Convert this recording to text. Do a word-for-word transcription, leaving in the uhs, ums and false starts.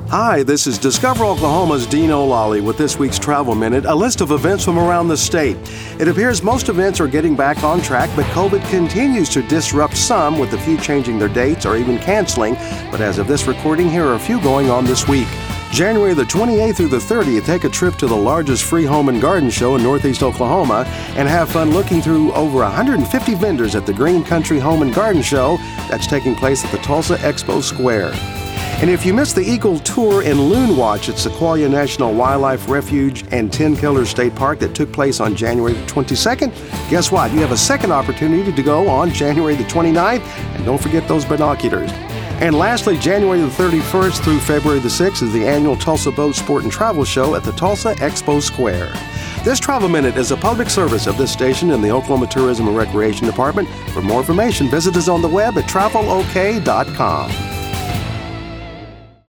Hi, this is Discover Oklahoma's Dean O'Lally with this week's Travel Minute, a list of events from around the state. It appears most events are getting back on track, but COVID continues to disrupt some, with a few changing their dates or even canceling. But as of this recording, here are a few going on this week. January the twenty-eighth through the thirtieth, take a trip to the largest free home and garden show in Northeast Oklahoma and have fun looking through over one hundred fifty vendors at the Green Country Home and Garden Show that's taking place at the Tulsa Expo Square. And if you missed the Eagle Tour and Loon Watch at Sequoia National Wildlife Refuge and Ten Killers State Park that took place on January the twenty-second, guess what? You have a second opportunity to go on January the twenty-ninth, and don't forget those binoculars. And lastly, January the thirty-first through February the sixth is the annual Tulsa Boat Sport and Travel Show at the Tulsa Expo Square. This Travel Minute is a public service of this station and the Oklahoma Tourism and Recreation Department. For more information, visit us on the web at travel o k dot com.